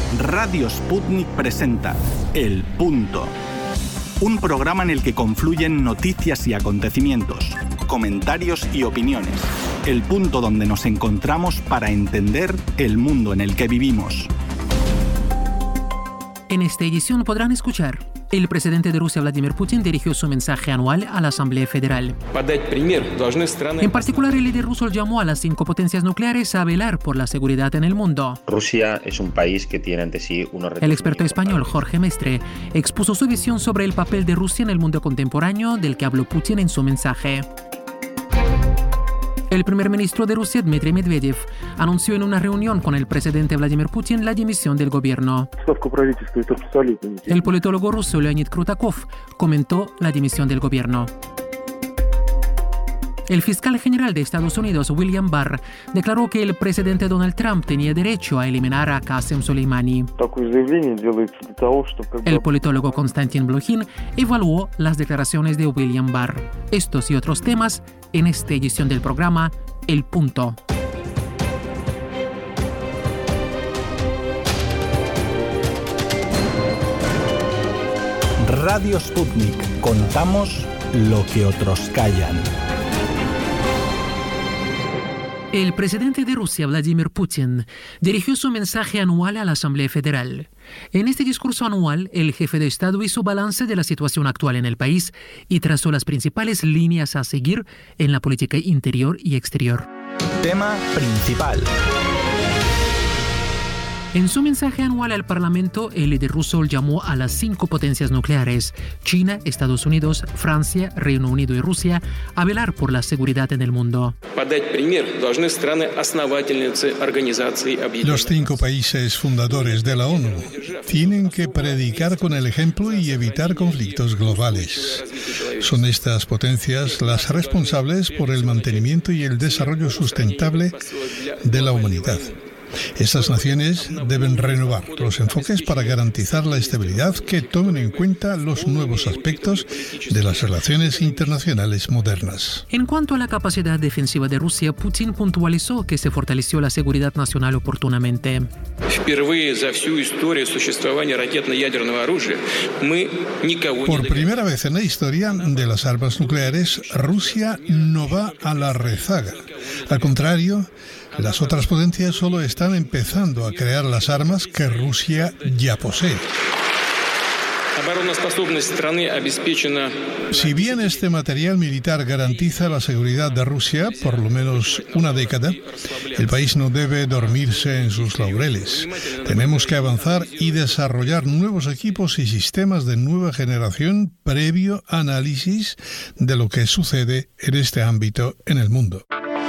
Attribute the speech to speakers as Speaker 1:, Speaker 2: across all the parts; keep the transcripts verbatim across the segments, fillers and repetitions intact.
Speaker 1: Radio Sputnik presenta El Punto, un programa en el que confluyen noticias y acontecimientos, comentarios y opiniones. El punto donde nos encontramos para entender el mundo en el que vivimos.
Speaker 2: En esta edición podrán escuchar: el presidente de Rusia, Vladimir Putin, dirigió su mensaje anual a la Asamblea Federal. En particular, el líder ruso llamó a las cinco potencias nucleares a velar por la seguridad en el mundo.
Speaker 3: Rusia es un país que tiene ante sí unos retos.
Speaker 2: El experto español Jorge Mestre expuso su visión sobre el papel de Rusia en el mundo contemporáneo, del que habló Putin en su mensaje. El primer ministro de Rusia, Dmitry Medvedev, anunció en una reunión con el presidente Vladimir Putin la dimisión del gobierno. El politólogo ruso Leonid Krutakov comentó la dimisión del gobierno. El fiscal general de Estados Unidos, William Barr, declaró que el presidente Donald Trump tenía derecho a eliminar a Qasem Soleimani. El politólogo Konstantin Blokhin evaluó las declaraciones de William Barr. Estos y otros temas en esta edición del programa El Punto.
Speaker 1: Radio Sputnik. Contamos lo que otros callan.
Speaker 2: El presidente de Rusia, Vladimir Putin, dirigió su mensaje anual a la Asamblea Federal. En este discurso anual, el jefe de Estado hizo balance de la situación actual en el país y trazó las principales líneas a seguir en la política interior y exterior.
Speaker 1: Tema principal.
Speaker 2: En su mensaje anual al Parlamento, el líder ruso llamó a las cinco potencias nucleares, China, Estados Unidos, Francia, Reino Unido y Rusia, a velar por la seguridad en el mundo.
Speaker 4: Los cinco países fundadores de la ONU tienen que predicar con el ejemplo y evitar conflictos globales. Son estas potencias las responsables por el mantenimiento y el desarrollo sustentable de la humanidad. Estas naciones deben renovar los enfoques para garantizar la estabilidad que tomen en cuenta los nuevos aspectos de las relaciones internacionales modernas.
Speaker 2: En cuanto a la capacidad defensiva de Rusia, Putin puntualizó que se fortaleció la seguridad nacional oportunamente.
Speaker 4: Por primera vez en la historia de las armas nucleares, Rusia no va a la rezaga. Al contrario, las otras potencias solo están empezando a crear las armas que Rusia ya posee. Si bien este material militar garantiza la seguridad de Rusia por lo menos una década, el país no debe dormirse en sus laureles. Tenemos que avanzar y desarrollar nuevos equipos y sistemas de nueva generación previo análisis de lo que sucede en este ámbito en el mundo.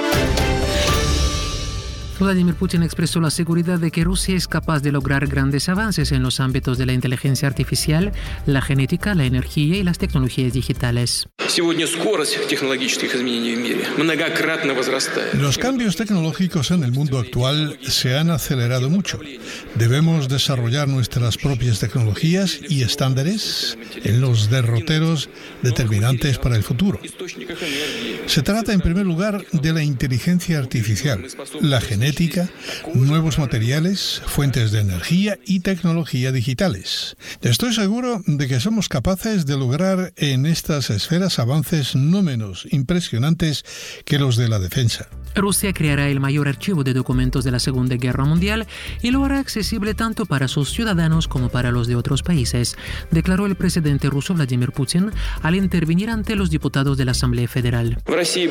Speaker 2: Vladimir Putin expresó la seguridad de que Rusia es capaz de lograr grandes avances en los ámbitos de la inteligencia artificial, la genética, la energía y las tecnologías digitales.
Speaker 4: Los cambios tecnológicos en el mundo actual se han acelerado mucho. Debemos desarrollar nuestras propias tecnologías y estándares en los derroteros determinantes para el futuro. Se trata, en primer lugar, de la inteligencia artificial, la genética, nuevos materiales, fuentes de energía y tecnología digitales. Estoy seguro de que somos capaces de lograr en estas esferas avances no menos impresionantes que los de la defensa.
Speaker 2: Rusia creará el mayor archivo de documentos de la Segunda Guerra Mundial y lo hará accesible tanto para sus ciudadanos como para los de otros países, declaró el presidente ruso Vladimir Putin al intervenir ante los diputados de la Asamblea Federal.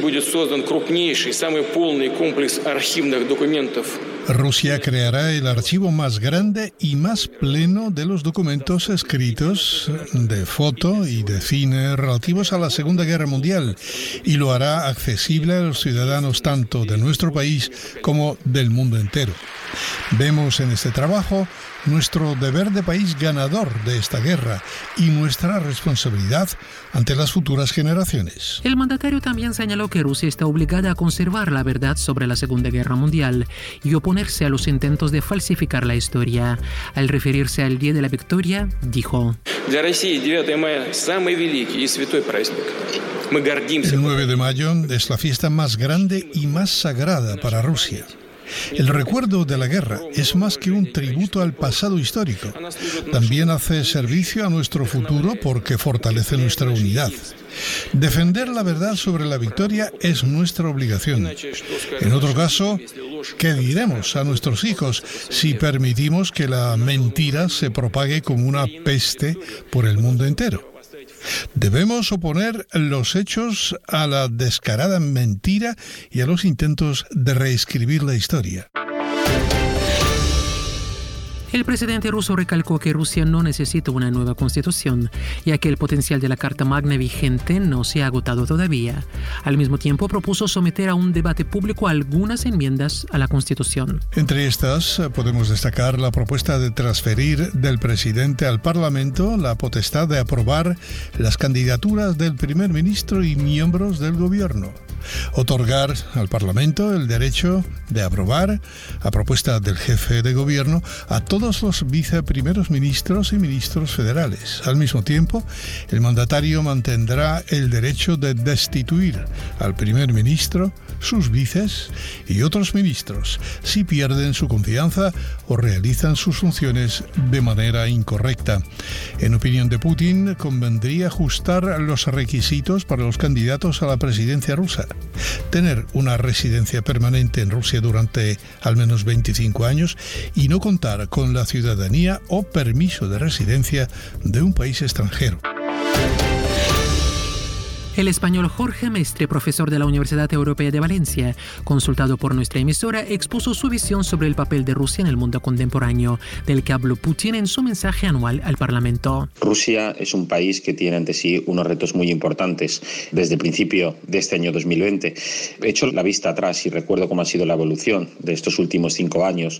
Speaker 4: Rusia creará el archivo más grande y más pleno de los documentos escritos de foto y de cine relativos a la Segunda Guerra Mundial y lo hará accesible a los ciudadanos tanto de nuestro país como del mundo entero. Vemos en este trabajo nuestro deber de país ganador de esta guerra y nuestra responsabilidad ante las futuras generaciones.
Speaker 2: El mandatario también señaló que Rusia está obligada a conservar la verdad sobre la Segunda Guerra Mundial y oponerse a los intentos de falsificar la historia. Al referirse al Día de la Victoria, dijo:
Speaker 4: El nueve de mayo es la fiesta más grande y más sagrada para Rusia. El recuerdo de la guerra es más que un tributo al pasado histórico. También hace servicio a nuestro futuro porque fortalece nuestra unidad. Defender la verdad sobre la victoria es nuestra obligación. En otro caso, ¿qué diremos a nuestros hijos si permitimos que la mentira se propague como una peste por el mundo entero? Debemos oponer los hechos a la descarada mentira y a los intentos de reescribir la historia.
Speaker 2: El presidente ruso recalcó que Rusia no necesita una nueva constitución, ya que el potencial de la Carta Magna vigente no se ha agotado todavía. Al mismo tiempo, propuso someter a un debate público algunas enmiendas a la Constitución.
Speaker 4: Entre estas, podemos destacar la propuesta de transferir del presidente al Parlamento la potestad de aprobar las candidaturas del primer ministro y miembros del gobierno. Otorgar al Parlamento el derecho de aprobar, a propuesta del jefe de gobierno, a todos los viceprimeros ministros y ministros federales. Al mismo tiempo, el mandatario mantendrá el derecho de destituir al primer ministro, sus vices y otros ministros si pierden su confianza o realizan sus funciones de manera incorrecta. En opinión de Putin, convendría ajustar los requisitos para los candidatos a la presidencia rusa. Tener una residencia permanente en Rusia durante al menos veinticinco años y no contar con la ciudadanía o permiso de residencia de un país extranjero.
Speaker 2: El español Jorge Mestre, profesor de la Universidad Europea de Valencia, consultado por nuestra emisora, expuso su visión sobre el papel de Rusia en el mundo contemporáneo, del que habló Putin en su mensaje anual al Parlamento.
Speaker 3: Rusia es un país que tiene ante sí unos retos muy importantes desde el principio de este año dos mil veinte. He hecho la vista atrás y recuerdo cómo ha sido la evolución de estos últimos cinco años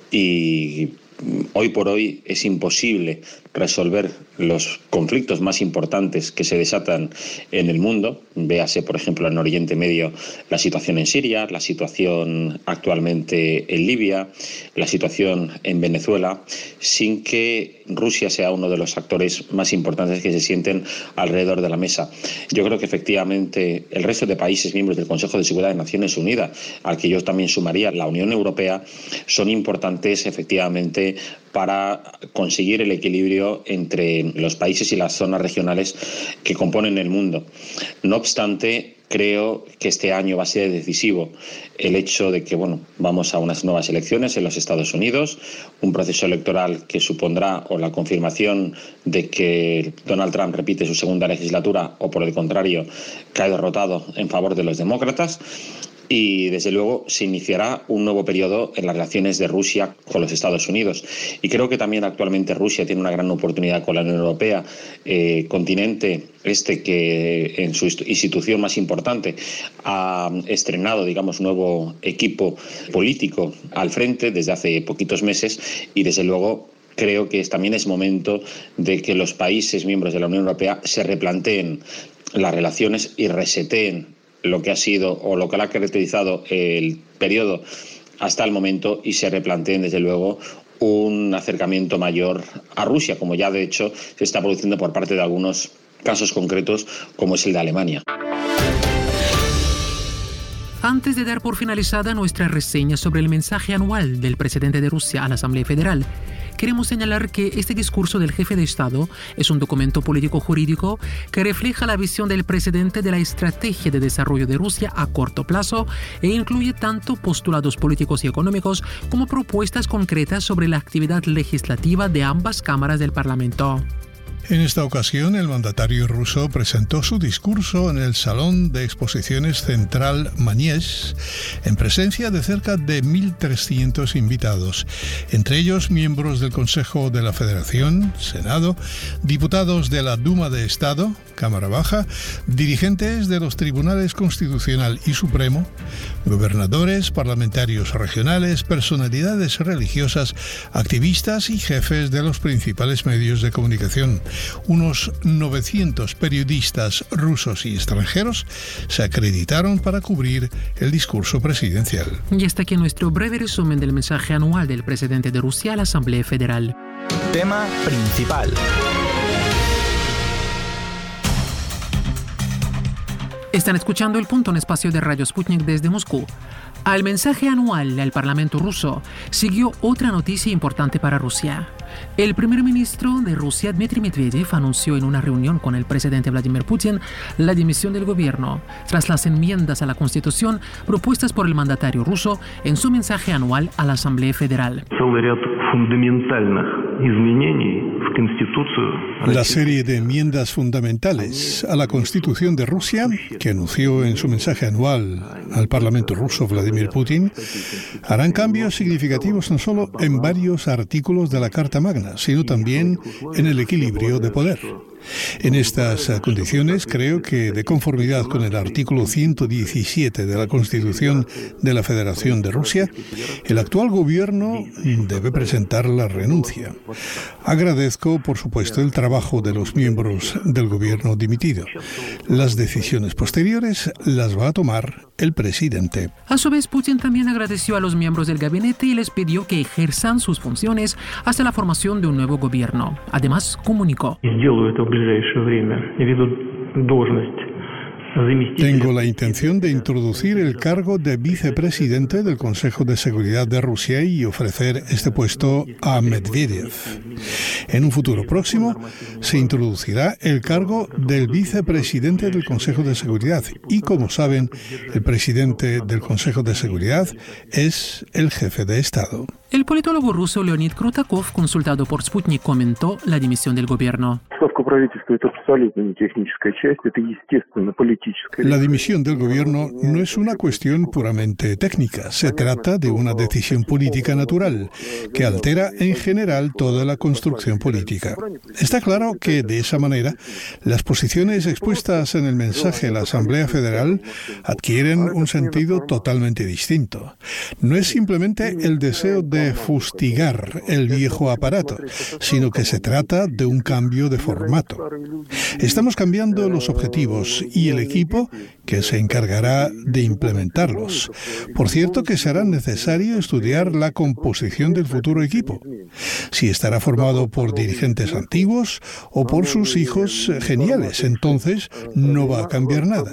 Speaker 3: y hoy por hoy es imposible resolver los conflictos más importantes que se desatan en el mundo. Véase, por ejemplo, en Oriente Medio la situación en Siria, la situación actualmente en Libia, la situación en Venezuela, sin que Rusia sea uno de los actores más importantes que se sienten alrededor de la mesa. Yo creo que efectivamente el resto de países miembros del Consejo de Seguridad de Naciones Unidas, al que yo también sumaría la Unión Europea, son importantes efectivamente para conseguir el equilibrio entre los países y las zonas regionales que componen el mundo. No obstante, creo que este año va a ser decisivo el hecho de que, bueno, vamos a unas nuevas elecciones en los Estados Unidos, un proceso electoral que supondrá o la confirmación de que Donald Trump repite su segunda legislatura o, por el contrario, cae derrotado en favor de los demócratas. Y, desde luego, se iniciará un nuevo periodo en las relaciones de Rusia con los Estados Unidos. Y creo que también actualmente Rusia tiene una gran oportunidad con la Unión Europea, eh, continente este que en su institución más importante ha estrenado, digamos, nuevo equipo político al frente desde hace poquitos meses y, desde luego, creo que también es momento de que los países miembros de la Unión Europea se replanteen las relaciones y reseteen lo que ha sido o lo que ha caracterizado el periodo hasta el momento y se replanteen, desde luego, un acercamiento mayor a Rusia, como ya de hecho se está produciendo por parte de algunos casos concretos, como es el de Alemania.
Speaker 2: Antes de dar por finalizada nuestra reseña sobre el mensaje anual del presidente de Rusia a la Asamblea Federal, queremos señalar que este discurso del jefe de Estado es un documento político-jurídico que refleja la visión del presidente de la estrategia de desarrollo de Rusia a corto plazo e incluye tanto postulados políticos y económicos como propuestas concretas sobre la actividad legislativa de ambas cámaras del Parlamento.
Speaker 4: En esta ocasión, el mandatario ruso presentó su discurso en el Salón de Exposiciones Central Mañez, en presencia de cerca de mil trescientos invitados, entre ellos miembros del Consejo de la Federación, Senado, diputados de la Duma de Estado, Cámara Baja, dirigentes de los Tribunales Constitucional y Supremo, gobernadores, parlamentarios regionales, personalidades religiosas, activistas y jefes de los principales medios de comunicación. Unos novecientos periodistas rusos y extranjeros se acreditaron para cubrir el discurso presidencial.
Speaker 2: Y hasta aquí nuestro breve resumen del mensaje anual del presidente de Rusia a la Asamblea Federal.
Speaker 1: Tema principal.
Speaker 2: Están escuchando El Punto, un espacio de Radio Sputnik desde Moscú. Al mensaje anual del Parlamento ruso siguió otra noticia importante para Rusia. El primer ministro de Rusia, Dmitry Medvedev, anunció en una reunión con el presidente Vladimir Putin la dimisión del gobierno tras las enmiendas a la Constitución propuestas por el mandatario ruso en su mensaje anual a la Asamblea Federal.
Speaker 4: La serie de enmiendas fundamentales a la Constitución de Rusia, que anunció en su mensaje anual al Parlamento ruso Vladimir Putin, harán cambios significativos no solo en varios artículos de la Carta Magna, sino también en el equilibrio de poder. En estas condiciones, creo que, de conformidad con el artículo ciento diecisiete de la Constitución de la Federación de Rusia, el actual gobierno debe presentar la renuncia. Agradezco, por supuesto, el trabajo de los miembros del gobierno dimitido. Las decisiones posteriores las va a tomar el presidente.
Speaker 2: A su vez, Putin también agradeció a los miembros del gabinete y les pidió que ejerzan sus funciones hasta la formación de un nuevo gobierno. Además, comunicó:
Speaker 4: tengo la intención de introducir el cargo de vicepresidente del Consejo de Seguridad de Rusia y ofrecer este puesto a Medvedev. En un futuro próximo se introducirá el cargo del vicepresidente del Consejo de Seguridad y, como saben, el presidente del Consejo de Seguridad es el jefe de Estado.
Speaker 2: El politólogo ruso Leonid Krutakov, consultado por Sputnik, comentó la dimisión del gobierno.
Speaker 4: La dimisión del gobierno no es una cuestión puramente técnica. Se trata de una decisión política natural que altera en general toda la construcción política. Está claro que, de esa manera, las posiciones expuestas en el mensaje a la Asamblea Federal adquieren un sentido totalmente distinto. No es simplemente el deseo de fustigar el viejo aparato, sino que se trata de un cambio de formato. Estamos cambiando los objetivos y el equipo que se encargará de implementarlos. Por cierto que será necesario estudiar la composición del futuro equipo, si estará formado por dirigentes antiguos o por sus hijos geniales. Entonces no va a cambiar nada.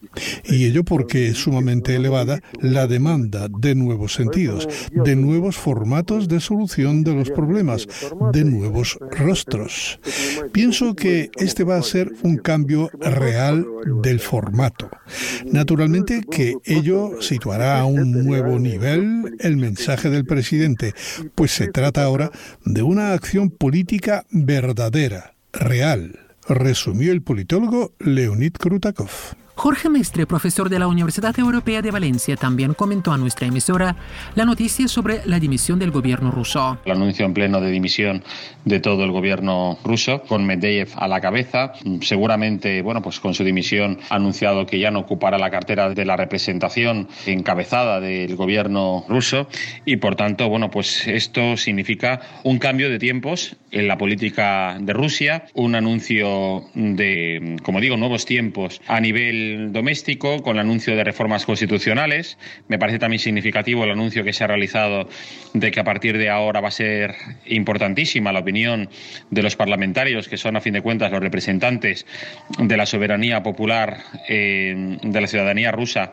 Speaker 4: Y ello porque es sumamente elevada la demanda de nuevos sentidos, de nuevos formatos de solución de los problemas, de nuevos rostros. Pienso que este va a ser un cambio real del formato. Naturalmente que ello situará a un nuevo nivel el mensaje del presidente, pues se trata ahora de una acción política verdadera, real, resumió el politólogo Leonid Krutakov.
Speaker 2: Jorge Mestre, profesor de la Universidad Europea de Valencia, también comentó a nuestra emisora la noticia sobre la dimisión del gobierno ruso.
Speaker 3: El anuncio en pleno de dimisión de todo el gobierno ruso, con Medvedev a la cabeza. Seguramente, bueno, pues con su dimisión ha anunciado que ya no ocupará la cartera de la representación encabezada del gobierno ruso y, por tanto, bueno, pues esto significa un cambio de tiempos en la política de Rusia, un anuncio de, como digo, nuevos tiempos a nivel doméstico, con el anuncio de reformas constitucionales. Me parece también significativo el anuncio que se ha realizado de que a partir de ahora va a ser importantísima la opinión de los parlamentarios, que son a fin de cuentas los representantes de la soberanía popular, eh, de la ciudadanía rusa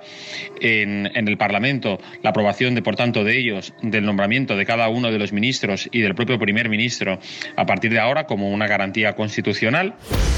Speaker 3: en, en el Parlamento, la aprobación de, por tanto, de ellos, del nombramiento de cada uno de los ministros y del propio primer ministro a partir de ahora como una garantía constitucional.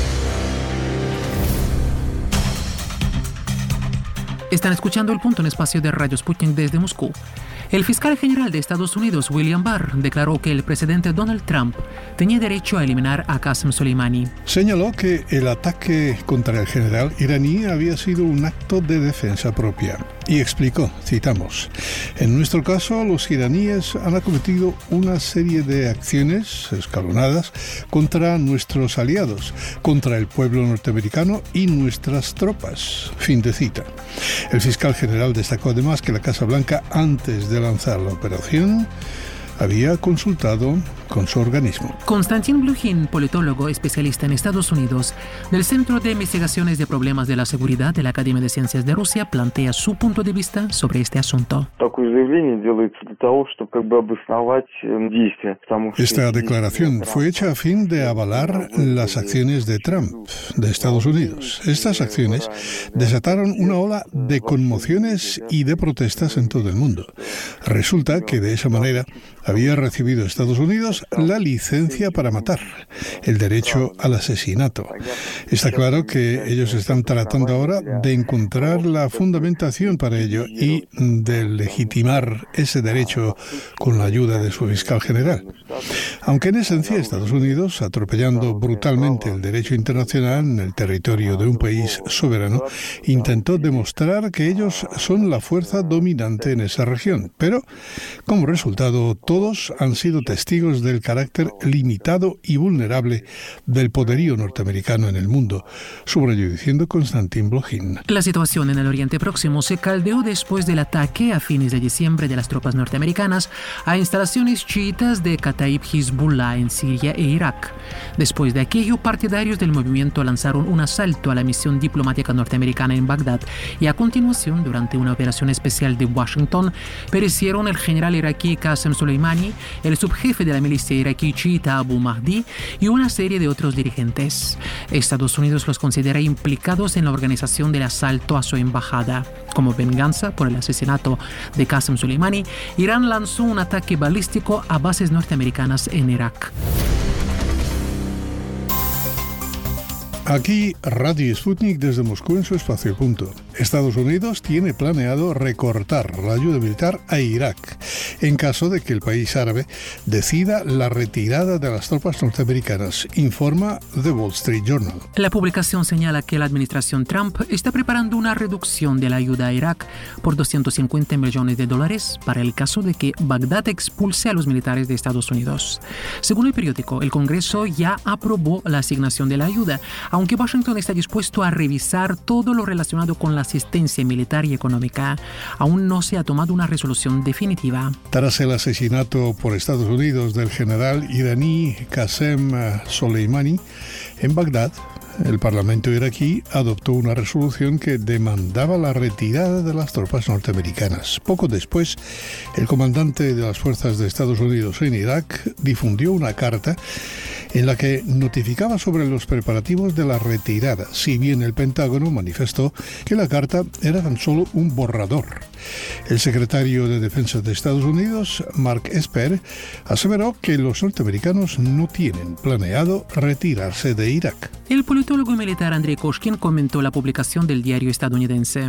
Speaker 2: Están escuchando El Punto en espacio de Radio Sputnik desde Moscú. El fiscal general de Estados Unidos, William Barr, declaró que el presidente Donald Trump tenía derecho a eliminar a Qasem Soleimani.
Speaker 4: Señaló que el ataque contra el general iraní había sido un acto de defensa propia. Y explicó, citamos, en nuestro caso los iraníes han acometido una serie de acciones escalonadas contra nuestros aliados, contra el pueblo norteamericano y nuestras tropas. Fin de cita. El fiscal general destacó además que la Casa Blanca, antes de lanzar la operación, había consultado con su organismo.
Speaker 2: Konstantin Blokhin, politólogo especialista en Estados Unidos del Centro de Investigaciones de Problemas de la Seguridad de la Academia de Ciencias de Rusia, plantea su punto de vista sobre este asunto.
Speaker 4: Esta declaración fue hecha a fin de avalar las acciones de Trump, de Estados Unidos. Estas acciones desataron una ola de conmociones y de protestas en todo el mundo. Resulta que de esa manera había recibido Estados Unidos la licencia para matar, el derecho al asesinato. Está claro que ellos están tratando ahora de encontrar la fundamentación para ello y de legitimar ese derecho con la ayuda de su fiscal general. Aunque en esencia Estados Unidos, atropellando brutalmente el derecho internacional en el territorio de un país soberano, intentó demostrar que ellos son la fuerza dominante en esa región. Pero, como resultado, todos han sido testigos del carácter limitado y vulnerable del poderío norteamericano en el mundo, subrayó diciendo Konstantin Blokhin.
Speaker 2: La situación en el Oriente Próximo se caldeó después del ataque a fines de diciembre de las tropas norteamericanas a instalaciones chiitas de Kataib Hezbollah en Siria e Irak. Después de aquello, partidarios del movimiento lanzaron un asalto a la misión diplomática norteamericana en Bagdad y a continuación, durante una operación especial de Washington, perecieron el general iraquí Qasem Soleimani, el subjefe de la milicia iraquí chiita Abu Mahdi y una serie de otros dirigentes. Estados Unidos los considera implicados en la organización del asalto a su embajada. Como venganza por el asesinato de Qasem Soleimani, Irán lanzó un ataque balístico a bases norteamericanas en Irak.
Speaker 4: Aquí Radio Sputnik desde Moscú en su espacio punto. Estados Unidos tiene planeado recortar la ayuda militar a Irak en caso de que el país árabe decida la retirada de las tropas norteamericanas, informa The Wall Street Journal.
Speaker 2: La publicación señala que la administración Trump está preparando una reducción de la ayuda a Irak por doscientos cincuenta millones de dólares para el caso de que Bagdad expulse a los militares de Estados Unidos. Según el periódico, el Congreso ya aprobó la asignación de la ayuda, aunque Washington está dispuesto a revisar todo lo relacionado con la asistencia militar y económica. Aún no se ha tomado una resolución definitiva.
Speaker 4: Tras el asesinato por Estados Unidos del general iraní Qasem Soleimani en Bagdad, el Parlamento iraquí adoptó una resolución que demandaba la retirada de las tropas norteamericanas. Poco después, el comandante de las fuerzas de Estados Unidos en Irak difundió una carta en la que notificaba sobre los preparativos de la retirada, si bien el Pentágono manifestó que la carta era tan solo un borrador. El secretario de Defensa de Estados Unidos, Mark Esper, aseveró que los norteamericanos no tienen planeado retirarse de Irak.
Speaker 2: El politólogo militar Andrei Koshkin comentó la publicación del diario estadounidense.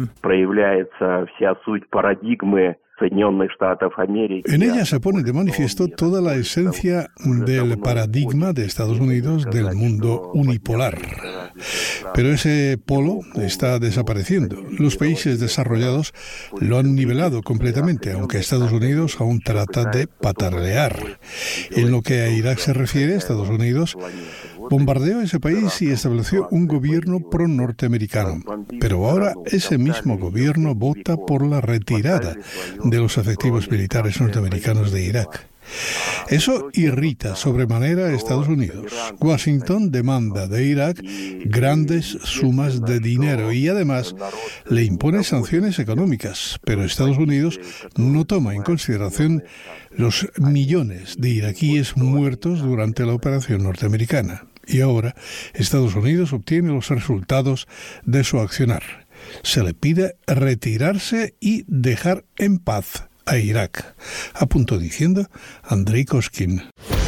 Speaker 4: En ella se pone de manifiesto toda la esencia del paradigma de Estados Unidos del mundo unipolar. Pero ese polo está desapareciendo. Los países desarrollados lo han nivelado completamente, aunque Estados Unidos aún trata de patalear. En lo que a Irak se refiere, Estados Unidos bombardeó ese país y estableció un gobierno pro-norteamericano. Pero ahora ese mismo gobierno vota por la retirada de los efectivos militares norteamericanos de Irak. Eso irrita sobremanera a Estados Unidos. Washington demanda de Irak grandes sumas de dinero y además le impone sanciones económicas, pero Estados Unidos no toma en consideración los millones de iraquíes muertos durante la operación norteamericana. Y ahora Estados Unidos obtiene los resultados de su accionar. Se le pide retirarse y dejar en paz a Irak, apuntó diciendo Andrei Koshkin.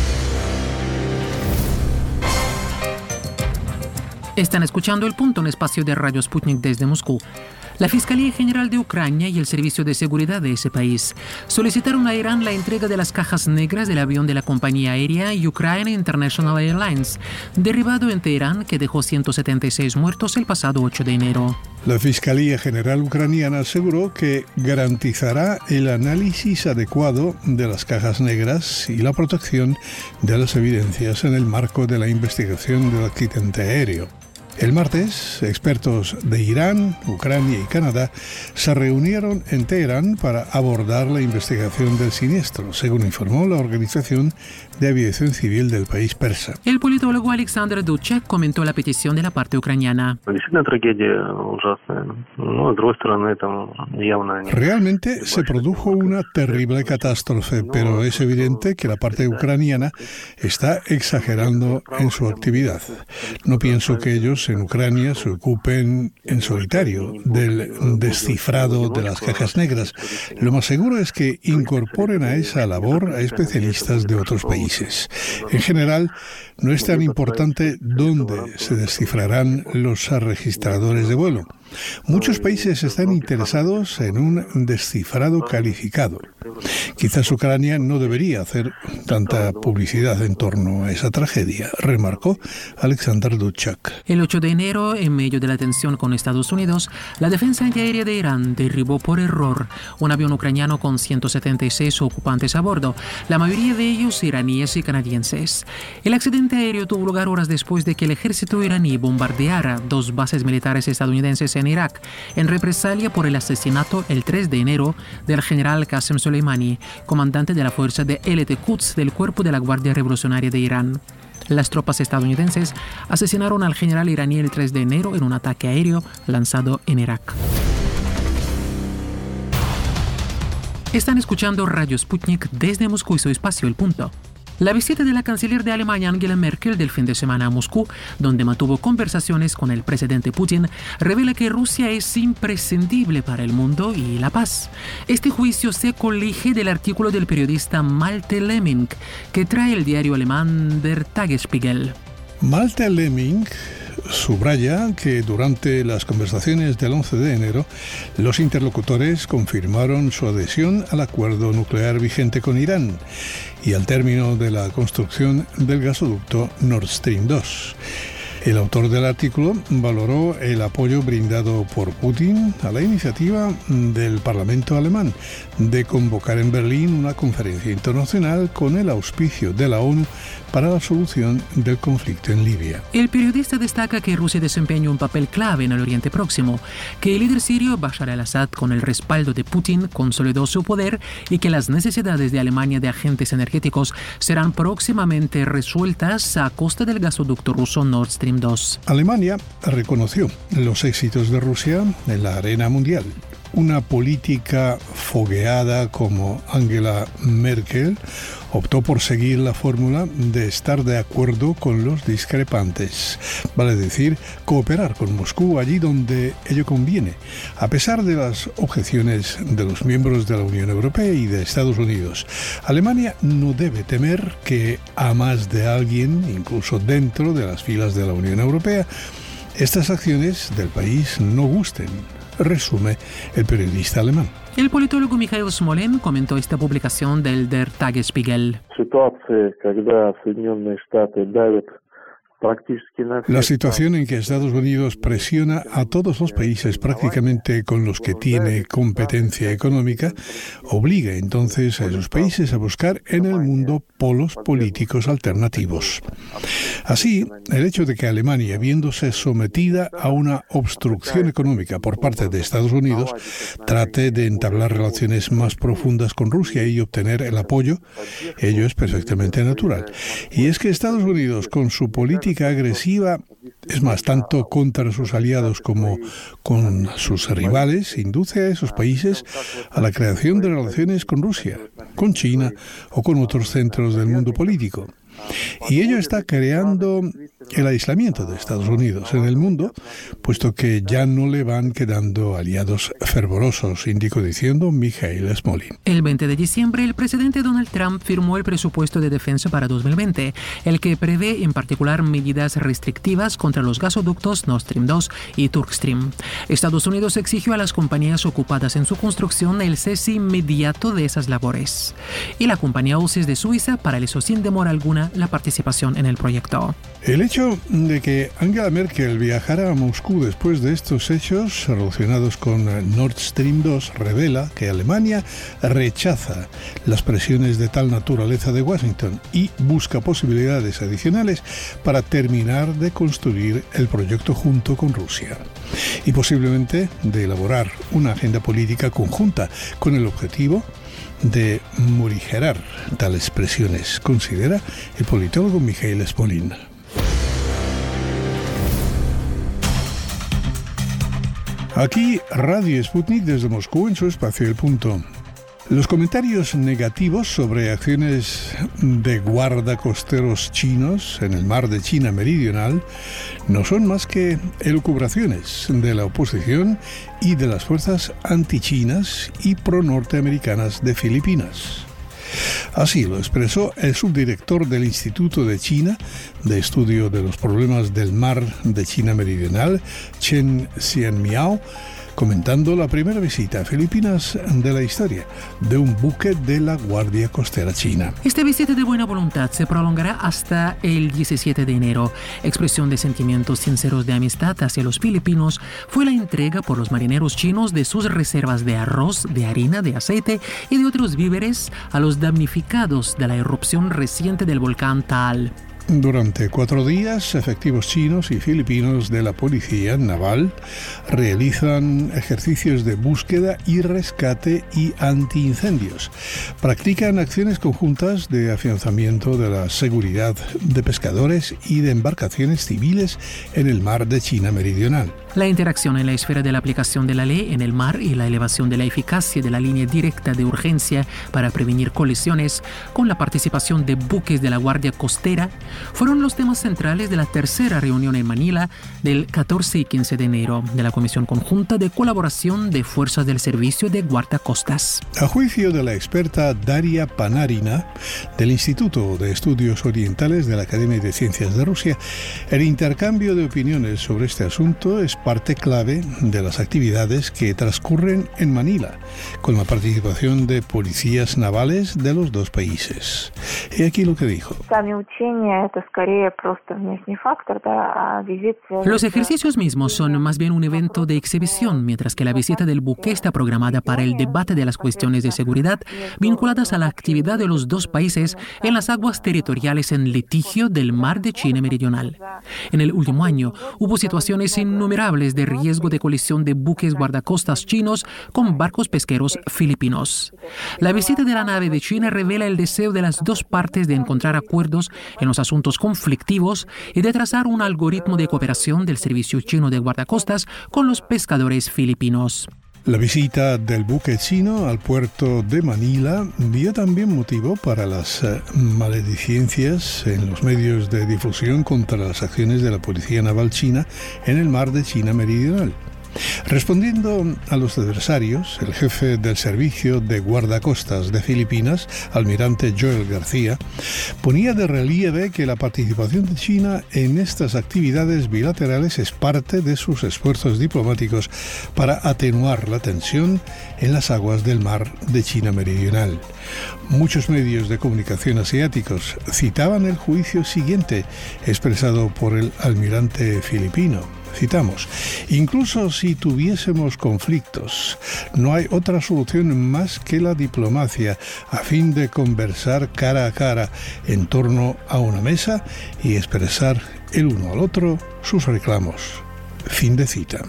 Speaker 2: Están escuchando El Punto, un espacio de Radio Sputnik desde Moscú. La Fiscalía General de Ucrania y el Servicio de Seguridad de ese país solicitaron a Irán la entrega de las cajas negras del avión de la compañía aérea Ukraine International Airlines, derribado en Teherán, que dejó ciento setenta y seis muertos el pasado ocho de enero.
Speaker 4: La Fiscalía General ucraniana aseguró que garantizará el análisis adecuado de las cajas negras y la protección de las evidencias en el marco de la investigación del accidente aéreo. El martes, expertos de Irán, Ucrania y Canadá se reunieron en Teherán para abordar la investigación del siniestro, según informó la Organización de Aviación Civil del país persa.
Speaker 2: El politólogo Alexander Dubček comentó la petición de la parte ucraniana.
Speaker 4: Realmente se produjo una terrible catástrofe, pero es evidente que la parte ucraniana está exagerando en su actividad. No pienso que ellos en Ucrania se ocupen en solitario del descifrado de las cajas negras. Lo más seguro es que incorporen a esa labor a especialistas de otros países. En general, no es tan importante dónde se descifrarán los registradores de vuelo. Muchos países están interesados en un descifrado calificado. Quizás Ucrania no debería hacer tanta publicidad en torno a esa tragedia, remarcó Alexander Dubček.
Speaker 2: El ocho de enero, en medio de la tensión con Estados Unidos, la defensa antiaérea de Irán derribó por error un avión ucraniano con ciento setenta y seis ocupantes a bordo, la mayoría de ellos iraníes y canadienses. El accidente aéreo tuvo lugar horas después de que el ejército iraní bombardeara dos bases militares estadounidenses en Irak, en represalia por el asesinato el tres de enero del general Qasem Soleimani, comandante de la fuerza de L T Quds del Cuerpo de la Guardia Revolucionaria de Irán. Las tropas estadounidenses asesinaron al general iraní el tres de enero en un ataque aéreo lanzado en Irak. Están escuchando Radio Sputnik desde Moscú y su espacio El Punto. La visita de la canciller de Alemania Angela Merkel del fin de semana a Moscú, donde mantuvo conversaciones con el presidente Putin, revela que Rusia es imprescindible para el mundo y la paz. Este juicio se colige del artículo del periodista Malte Lemming, que trae el diario alemán Der Tagesspiegel.
Speaker 4: Malte Lemming subraya que durante las conversaciones del once de enero, los interlocutores confirmaron su adhesión al acuerdo nuclear vigente con Irán y al término de la construcción del gasoducto Nord Stream dos. El autor del artículo valoró el apoyo brindado por Putin a la iniciativa del Parlamento alemán de convocar en Berlín una conferencia internacional con el auspicio de la ONU para la solución del conflicto en Libia.
Speaker 2: El periodista destaca que Rusia desempeña un papel clave en el Oriente Próximo, que el líder sirio Bashar al-Assad, con el respaldo de Putin, consolidó su poder y que las necesidades de Alemania de agentes energéticos serán próximamente resueltas a costa del gasoducto ruso Nord Stream dos.
Speaker 4: Alemania reconoció los éxitos de Rusia en la arena mundial. Una política fogueada como Angela Merkel optó por seguir la fórmula de estar de acuerdo con los discrepantes, vale decir, cooperar con Moscú allí donde ello conviene, a pesar de las objeciones de los miembros de la Unión Europea y de Estados Unidos. Alemania no debe temer que a más de alguien, incluso dentro de las filas de la Unión Europea, estas acciones del país no gusten, resume el periodista alemán.
Speaker 2: El politólogo Mikhail Smolin comentó esta publicación del Der Tagesspiegel.
Speaker 4: La situación en que Estados Unidos presiona a todos los países prácticamente con los que tiene competencia económica obliga entonces a esos países a buscar en el mundo polos políticos alternativos. Así, el hecho de que Alemania, viéndose sometida a una obstrucción económica por parte de Estados Unidos, trate de entablar relaciones más profundas con Rusia y obtener el apoyo, ello es perfectamente natural. Y es que Estados Unidos, con su política agresiva, es más, tanto contra sus aliados como con sus rivales, induce a esos países a la creación de relaciones con Rusia, con China o con otros centros del mundo político. Y ello está creando el aislamiento de Estados Unidos en el mundo, puesto que ya no le van quedando aliados fervorosos, indicó diciendo Mikhail Smolin.
Speaker 2: El veinte de diciembre, el presidente Donald Trump firmó el presupuesto de defensa para dos mil veinte, el que prevé en particular medidas restrictivas contra los gasoductos Nord Stream dos y Turkstream. Estados Unidos exigió a las compañías ocupadas en su construcción el cese inmediato de esas labores. Y la compañía Alsys de Suiza paralizó sin demora alguna la participación en el proyecto.
Speaker 4: El hecho hecho de que Angela Merkel viajara a Moscú después de estos hechos relacionados con Nord Stream dos revela que Alemania rechaza las presiones de tal naturaleza de Washington y busca posibilidades adicionales para terminar de construir el proyecto junto con Rusia y posiblemente de elaborar una agenda política conjunta con el objetivo de morigerar tales presiones, considera el politólogo Mikhail Smolin. Aquí Radio Sputnik desde Moscú en su espacio El Punto. Los comentarios negativos sobre acciones de guardacosteros chinos en el mar de China Meridional no son más que elucubraciones de la oposición y de las fuerzas antichinas y pro-norteamericanas de Filipinas. Así lo expresó el subdirector del Instituto de China de Estudio de los Problemas del Mar de China Meridional, Chen Xianmiao, comentando la primera visita a Filipinas de la historia de un buque de la Guardia Costera China.
Speaker 2: Esta visita de buena voluntad se prolongará hasta el diecisiete de enero. Expresión de sentimientos sinceros de amistad hacia los filipinos fue la entrega por los marineros chinos de sus reservas de arroz, de harina, de aceite y de otros víveres a los damnificados de la erupción reciente del volcán Taal.
Speaker 4: Durante cuatro días, efectivos chinos y filipinos de la Policía Naval realizan ejercicios de búsqueda y rescate y antiincendios. Practican acciones conjuntas de afianzamiento de la seguridad de pescadores y de embarcaciones civiles en el mar de China Meridional.
Speaker 2: La interacción en la esfera de la aplicación de la ley en el mar y la elevación de la eficacia de la línea directa de urgencia para prevenir colisiones con la participación de buques de la Guardia Costera fueron los temas centrales de la tercera reunión en Manila del catorce y quince de enero de la Comisión Conjunta de Colaboración de Fuerzas del Servicio de Guardacostas.
Speaker 4: A juicio de la experta Daria Panarina del Instituto de Estudios Orientales de la Academia de Ciencias de Rusia, el intercambio de opiniones sobre este asunto es parte clave de las actividades que transcurren en Manila, con la participación de policías navales de los dos países. Y aquí lo que dijo.
Speaker 2: Los ejercicios mismos son más bien un evento de exhibición, mientras que la visita del buque está programada para el debate de las cuestiones de seguridad vinculadas a la actividad de los dos países en las aguas territoriales en litigio del mar de China Meridional. En el último año hubo situaciones innumerables de riesgo de colisión de buques guardacostas chinos con barcos pesqueros filipinos. La visita de la nave de China revela el deseo de las dos partes de encontrar acuerdos en los asuntos conflictivos y de trazar un algoritmo de cooperación del servicio chino de guardacostas con los pescadores filipinos.
Speaker 4: La visita del buque chino al puerto de Manila dio también motivo para las uh, maledicencias en los medios de difusión contra las acciones de la Policía Naval China en el mar de China Meridional. Respondiendo a los adversarios, el jefe del Servicio de Guardacostas de Filipinas, almirante Joel García, ponía de relieve que la participación de China en estas actividades bilaterales es parte de sus esfuerzos diplomáticos para atenuar la tensión en las aguas del mar de China Meridional. Muchos medios de comunicación asiáticos citaban el juicio siguiente expresado por el almirante filipino. Citamos, incluso si tuviésemos conflictos, no hay otra solución más que la diplomacia a fin de conversar cara a cara en torno a una mesa y expresar el uno al otro sus reclamos. Fin de cita.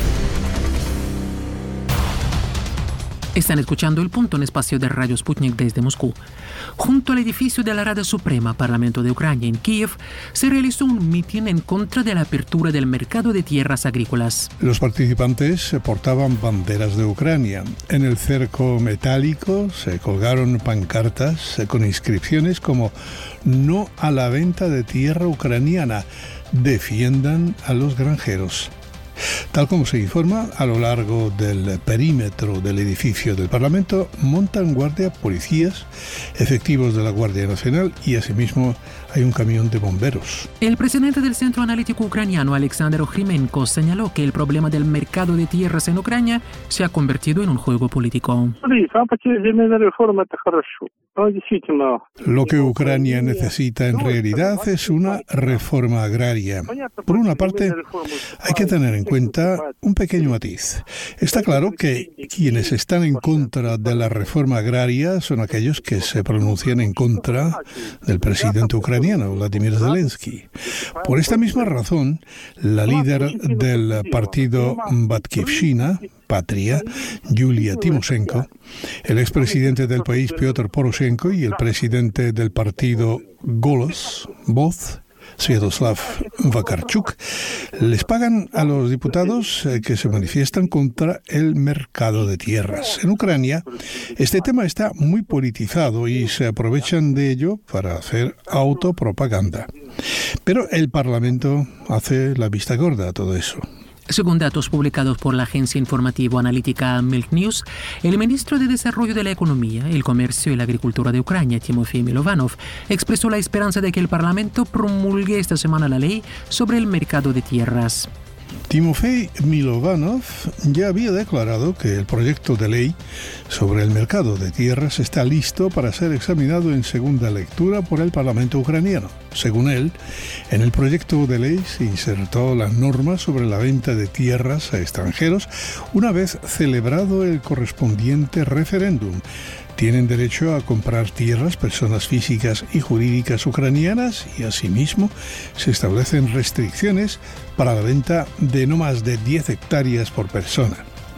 Speaker 2: Están escuchando El Punto en espacio de Radio Sputnik desde Moscú. Junto al edificio de la Rada Suprema Parlamento de Ucrania en Kiev, se realizó un mitin en contra de la apertura del mercado de tierras agrícolas.
Speaker 4: Los participantes portaban banderas de Ucrania. En el cerco metálico se colgaron pancartas con inscripciones como "No a la venta de tierra ucraniana, defiendan a los granjeros". Tal como se informa, a lo largo del perímetro del edificio del Parlamento montan guardia policías, efectivos de la Guardia Nacional y asimismo hay un camión de bomberos.
Speaker 2: El presidente del Centro Analítico Ucraniano, Alexander Okrimenko, señaló que el problema del mercado de tierras en Ucrania se ha convertido en un juego político.
Speaker 4: Lo que Ucrania necesita en realidad es una reforma agraria. Por una parte, hay que tener en cuenta un pequeño matiz. Está claro que quienes están en contra de la reforma agraria son aquellos que se pronuncian en contra del presidente ucraniano, Vladimir Zelensky. Por esta misma razón, la líder del partido Batkivshina, Patria, Yulia Timoshenko, el expresidente del país Piotr Poroshenko y el presidente del partido Golos, Voz, Sviatoslav Vakarchuk, les pagan a los diputados que se manifiestan contra el mercado de tierras. En Ucrania, este tema está muy politizado y se aprovechan de ello para hacer autopropaganda. Pero el Parlamento hace la vista gorda a todo eso.
Speaker 2: Según datos publicados por la agencia informativa analítica Milk News, el ministro de Desarrollo de la Economía, el Comercio y la Agricultura de Ucrania, Timofey Milovanov, expresó la esperanza de que el Parlamento promulgue esta semana la ley sobre el mercado de tierras.
Speaker 4: Timofey Milovanov ya había declarado que el proyecto de ley sobre el mercado de tierras está listo para ser examinado en segunda lectura por el Parlamento ucraniano. Según él, en el proyecto de ley se insertó la norma sobre la venta de tierras a extranjeros una vez celebrado el correspondiente referéndum. Tienen derecho a comprar tierras personas físicas y jurídicas ucranianas y asimismo se establecen restricciones para la venta de no más de diez hectáreas por persona.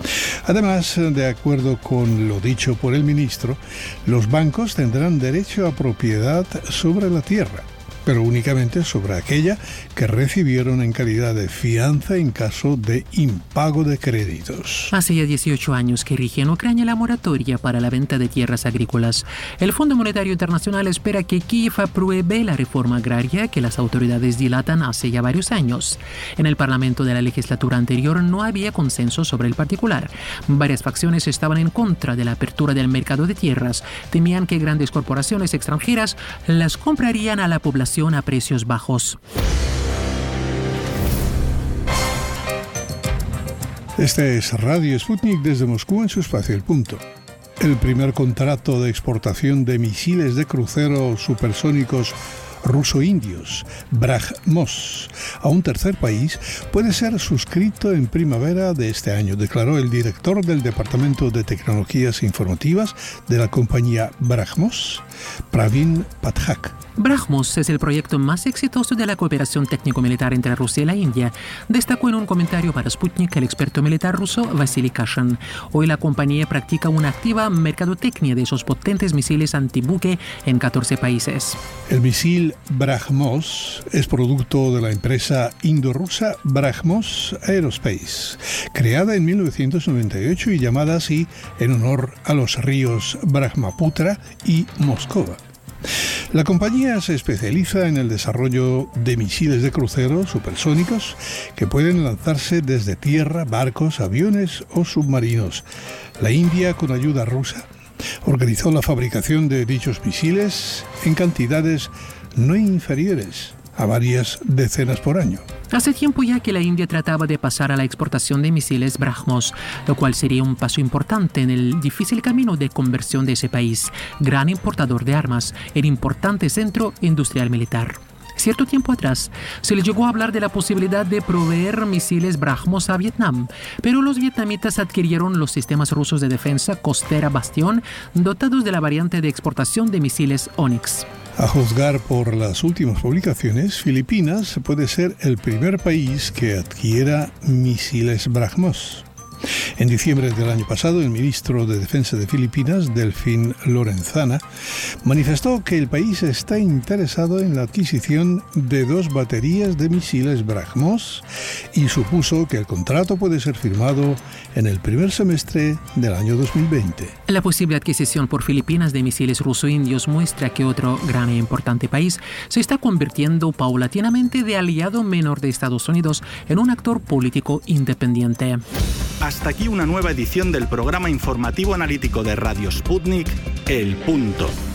Speaker 4: Además, de acuerdo con lo dicho por el ministro, los bancos tendrán derecho a propiedad sobre la tierra, pero únicamente sobre aquella que recibieron en calidad de fianza en caso de impago de créditos.
Speaker 2: Hace ya dieciocho años que rige en Ucrania la moratoria para la venta de tierras agrícolas. El Fondo Monetario Internacional espera que Kiev apruebe la reforma agraria que las autoridades dilatan hace ya varios años. En el Parlamento de la legislatura anterior no había consenso sobre el particular. Varias facciones estaban en contra de la apertura del mercado de tierras. Temían que grandes corporaciones extranjeras las comprarían a la población a precios bajos.
Speaker 4: Este es Radio Sputnik desde Moscú en su espacio El Punto. El primer contrato de exportación de misiles de crucero supersónicos ruso-indios, BrahMos, a un tercer país puede ser suscrito en primavera de este año, declaró el director del Departamento de Tecnologías Informativas de la compañía BrahMos, Pravin Pathak.
Speaker 2: BrahMos es el proyecto más exitoso de la cooperación técnico-militar entre Rusia y la India, destacó en un comentario para Sputnik el experto militar ruso Vasily Kashin. Hoy la compañía practica una activa mercadotecnia de esos potentes misiles antibuque en catorce países.
Speaker 4: El misil BrahMos es producto de la empresa indo-rusa BrahMos Aerospace, creada en mil novecientos noventa y ocho y llamada así en honor a los ríos Brahmaputra y Moscova. La compañía se especializa en el desarrollo de misiles de crucero supersónicos que pueden lanzarse desde tierra, barcos, aviones o submarinos. La India, con ayuda rusa, organizó la fabricación de dichos misiles en cantidades no inferiores a varias decenas por año.
Speaker 2: Hace tiempo ya que la India trataba de pasar a la exportación de misiles BrahMos, lo cual sería un paso importante en el difícil camino de conversión de ese país, gran importador de armas, el importante centro industrial militar. Cierto tiempo atrás, se le llegó a hablar de la posibilidad de proveer misiles BrahMos a Vietnam, pero los vietnamitas adquirieron los sistemas rusos de defensa costera Bastión, dotados de la variante de exportación de misiles Onyx.
Speaker 4: A juzgar por las últimas publicaciones, Filipinas puede ser el primer país que adquiera misiles BrahMos. En diciembre del año pasado, el ministro de Defensa de Filipinas, Delfín Lorenzana, manifestó que el país está interesado en la adquisición de dos baterías de misiles BrahMos y supuso que el contrato puede ser firmado en el primer semestre del año dos mil veinte.
Speaker 2: La posible adquisición por Filipinas de misiles ruso-indios muestra que otro gran e importante país se está convirtiendo paulatinamente de aliado menor de Estados Unidos en un actor político independiente.
Speaker 1: Hasta aquí una nueva edición del programa informativo analítico de Radio Sputnik, El Punto.